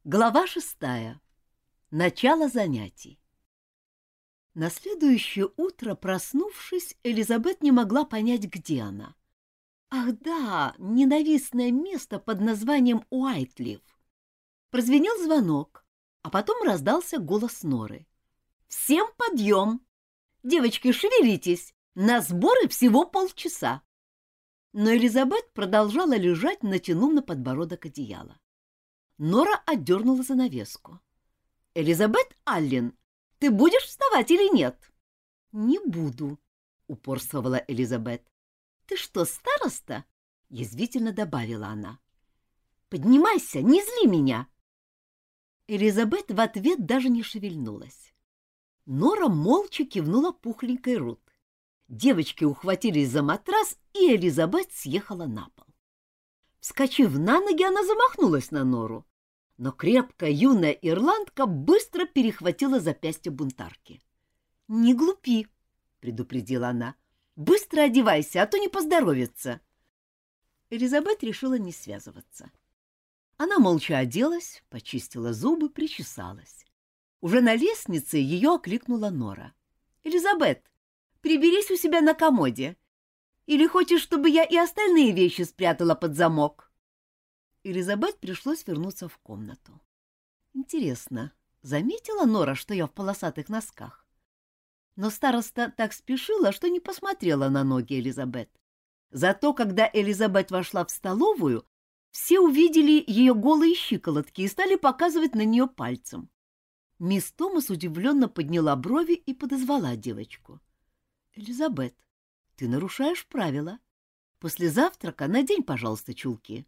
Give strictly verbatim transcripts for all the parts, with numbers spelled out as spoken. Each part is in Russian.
Глава шестая. Начало занятий. На следующее утро, проснувшись, Элизабет не могла понять, где она. Ах да, ненавистное место под названием Уайтлиф. Прозвенел звонок, а потом раздался голос Норы. «Всем подъем! Девочки, шевелитесь! На сборы всего полчаса!» Но Элизабет продолжала лежать, натянув на подбородок одеяло. Нора отдернула занавеску. «Элизабет Аллен, ты будешь вставать или нет?» «Не буду», — упорствовала Элизабет. «Ты что, староста?» — язвительно добавила она. «Поднимайся, не зли меня!» Элизабет в ответ даже не шевельнулась. Нора молча кивнула пухленькой Рут. Девочки ухватились за матрас, и Элизабет съехала на пол. Вскочив на ноги, она замахнулась на Нору, но крепкая юная ирландка быстро перехватила запястье бунтарки. «Не глупи», — предупредила она. «Быстро одевайся, а то не поздоровится». Элизабет решила не связываться. Она молча оделась, почистила зубы, причесалась. Уже на лестнице ее окликнула Нора. «Элизабет, приберись у себя на комоде. Или хочешь, чтобы я и остальные вещи спрятала под замок?» Элизабет пришлось вернуться в комнату. Интересно, заметила Нора, что я в полосатых носках? Но староста так спешила, что не посмотрела на ноги Элизабет. Зато, когда Элизабет вошла в столовую, все увидели ее голые щиколотки и стали показывать на нее пальцем. Мисс Томас удивленно подняла брови и подозвала девочку. «Элизабет, ты нарушаешь правила. После завтрака надень, пожалуйста, чулки».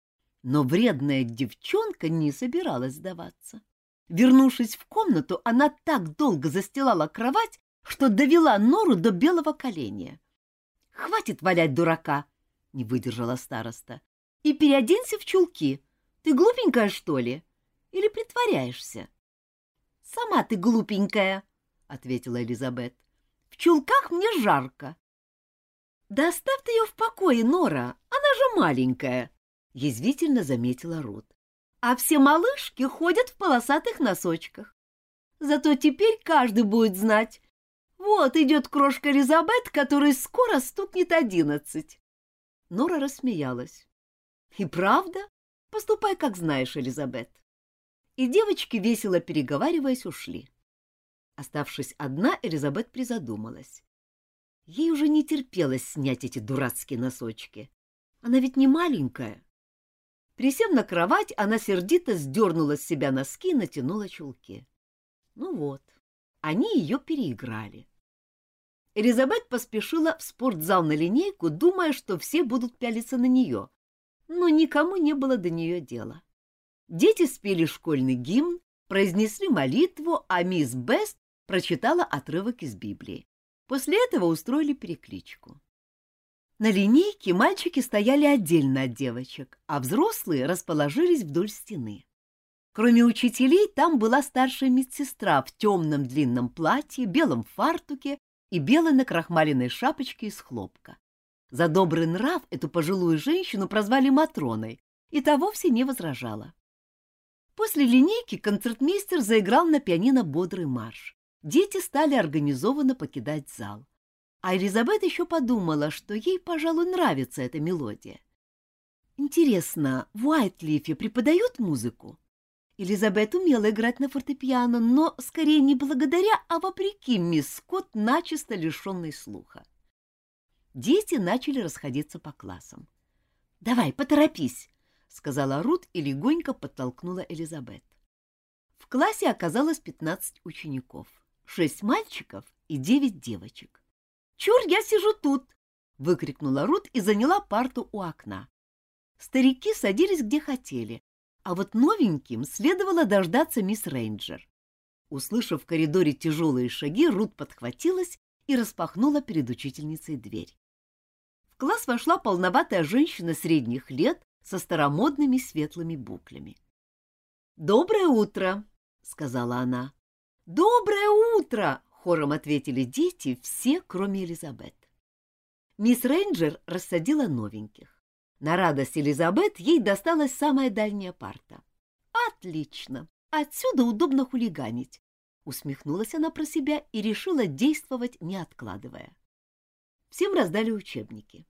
Но вредная девчонка не собиралась сдаваться. Вернувшись в комнату, она так долго застилала кровать, что довела Нору до белого коленя. «Хватит валять дурака!» — не выдержала староста. «И переоденься в чулки. Ты глупенькая, что ли? Или притворяешься?» «Сама ты глупенькая», — ответила Элизабет. «В чулках мне жарко». «Да оставь ты ее в покое, Нора, она же маленькая», — язвительно заметила Рут. «А все малышки ходят в полосатых носочках. Зато теперь каждый будет знать. Вот идет крошка Элизабет, которой скоро стукнет одиннадцать». Нора рассмеялась. «И правда? Поступай, как знаешь, Элизабет». И девочки, весело переговариваясь, ушли. Оставшись одна, Элизабет призадумалась. Ей уже не терпелось снять эти дурацкие носочки. Она ведь не маленькая. Присев на кровать, она сердито сдернула с себя носки и натянула чулки. Ну вот, они ее переиграли. Элизабет поспешила в спортзал на линейку, думая, что все будут пялиться на нее, но никому не было до нее дела. Дети спели школьный гимн, произнесли молитву, а мисс Бест прочитала отрывок из Библии. После этого устроили перекличку. На линейке мальчики стояли отдельно от девочек, а взрослые расположились вдоль стены. Кроме учителей, там была старшая медсестра в темном длинном платье, белом фартуке и белой накрахмаленной шапочке из хлопка. За добрый нрав эту пожилую женщину прозвали Матроной, и та вовсе не возражала. После линейки концертмейстер заиграл на пианино бодрый марш. Дети стали организованно покидать зал. А Элизабет еще подумала, что ей, пожалуй, нравится эта мелодия. Интересно, в Уайтлифе преподают музыку? Элизабет умела играть на фортепиано, но скорее не благодаря, а вопреки мисс Скотт, начисто лишенной слуха. Дети начали расходиться по классам. «Давай, поторопись», — сказала Рут и легонько подтолкнула Элизабет. В классе оказалось пятнадцать учеников, шесть мальчиков и девять девочек. «Чур, я сижу тут!» — выкрикнула Рут и заняла парту у окна. Старики садились где хотели, а вот новеньким следовало дождаться мисс Рейнджер. Услышав в коридоре тяжелые шаги, Рут подхватилась и распахнула перед учительницей дверь. В класс вошла полноватая женщина средних лет со старомодными светлыми буклями. «Доброе утро!» — сказала она. «Доброе утро!» — хором ответили дети, все, кроме Элизабет. Мисс Рейнджер рассадила новеньких. На радость Элизабет ей досталась самая дальняя парта. Отлично. Отсюда удобно хулиганить. Усмехнулась она про себя и решила действовать, не откладывая. Всем раздали учебники.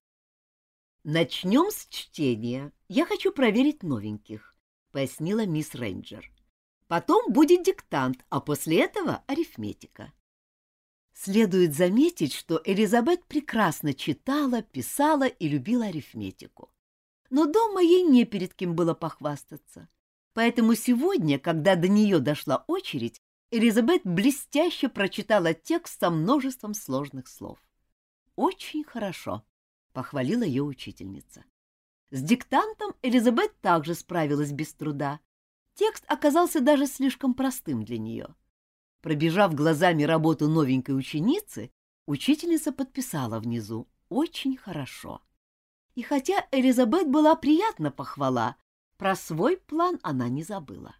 «Начнем с чтения. Я хочу проверить новеньких», — пояснила мисс Рейнджер. «Потом будет диктант, а после этого арифметика». Следует заметить, что Элизабет прекрасно читала, писала и любила арифметику. Но дома ей не перед кем было похвастаться. Поэтому сегодня, когда до нее дошла очередь, Элизабет блестяще прочитала текст со множеством сложных слов. «Очень хорошо», — похвалила ее учительница. С диктантом Элизабет также справилась без труда. Текст оказался даже слишком простым для нее. Пробежав глазами работу новенькой ученицы, учительница подписала внизу «Очень хорошо». И хотя Элизабет была приятна похвала, про свой план она не забыла.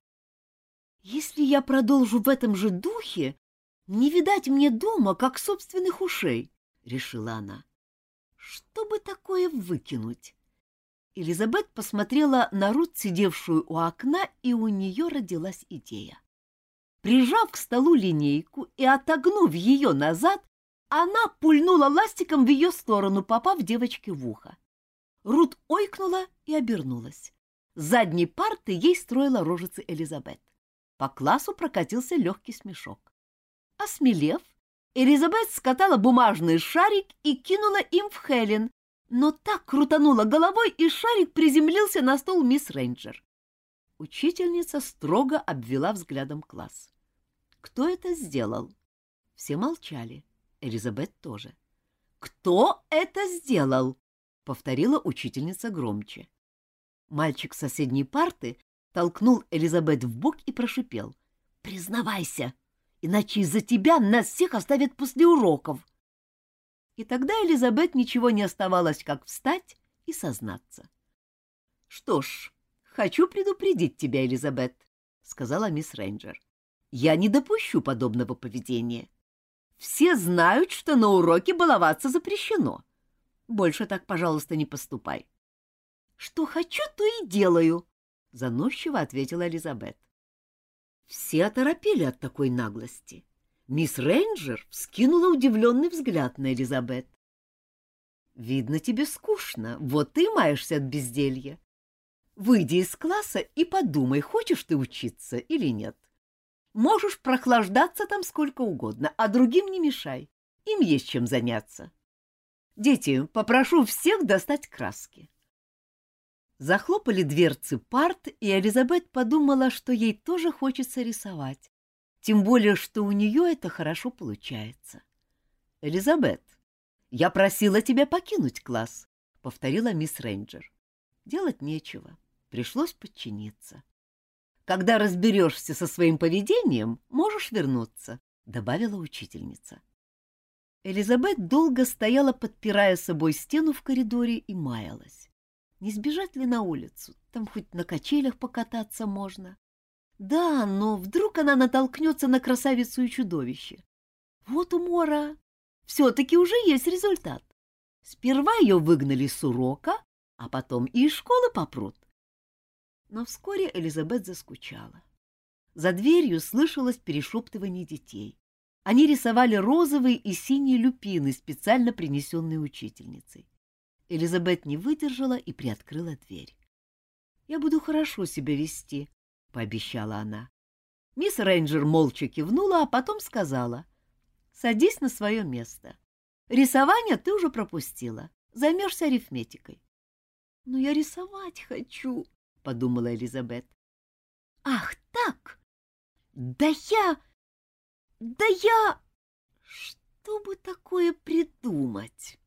«Если я продолжу в этом же духе, не видать мне дома, как собственных ушей», — решила она. «Что бы такое выкинуть?» Элизабет посмотрела на Рут, сидевшую у окна, и у нее родилась идея. Прижав к столу линейку и отогнув ее назад, она пульнула ластиком в ее сторону, попав девочке в ухо. Рут ойкнула и обернулась. С задней парты ей строила рожицы Элизабет. По классу прокатился легкий смешок. Осмелев, Элизабет скатала бумажный шарик и кинула им в Хелен, но так крутанула головой, и шарик приземлился на стол мисс Рейнджер. Учительница строго обвела взглядом класс. «Кто это сделал?» Все молчали. Элизабет тоже. «Кто это сделал?» — повторила учительница громче. Мальчик с соседней парты толкнул Элизабет в бок и прошипел: «Признавайся, иначе из-за тебя нас всех оставят после уроков». И тогда Элизабет ничего не оставалось, как встать и сознаться. «Что ж, хочу предупредить тебя, Элизабет», — сказала мисс Рейнджер. «Я не допущу подобного поведения. Все знают, что на уроке баловаться запрещено. Больше так, пожалуйста, не поступай». «Что хочу, то и делаю», — заносчиво ответила Элизабет. Все оторопели от такой наглости. Мисс Рейнджер вскинула удивленный взгляд на Элизабет. «Видно, тебе скучно, вот ты маешься от безделья. Выйди из класса и подумай, хочешь ты учиться или нет. Можешь прохлаждаться там сколько угодно, а другим не мешай, им есть чем заняться. Дети, попрошу всех достать краски». Захлопали дверцы парт, и Элизабет подумала, что ей тоже хочется рисовать, тем более, что у нее это хорошо получается. «Элизабет, я просила тебя покинуть класс», — повторила мисс Рейнджер. Делать нечего, пришлось подчиниться. «Когда разберешься со своим поведением, можешь вернуться», — добавила учительница. Элизабет долго стояла, подпирая собой стену в коридоре, и маялась. Не сбежать ли на улицу? Там хоть на качелях покататься можно. Да, но вдруг она натолкнется на красавицу и чудовище. Вот умора. Все-таки уже есть результат. Сперва ее выгнали с урока, а потом и из школы попрут. Но вскоре Элизабет заскучала. За дверью слышалось перешептывание детей. Они рисовали розовые и синие люпины, специально принесенные учительницей. Элизабет не выдержала и приоткрыла дверь. «Я буду хорошо себя вести», — пообещала она. Мисс Рейнджер молча кивнула, а потом сказала: «Садись на свое место. Рисование ты уже пропустила. Займешься арифметикой». «Но я рисовать хочу», — подумала Элизабет. «Ах так! Да я... Да я... Что бы такое придумать?»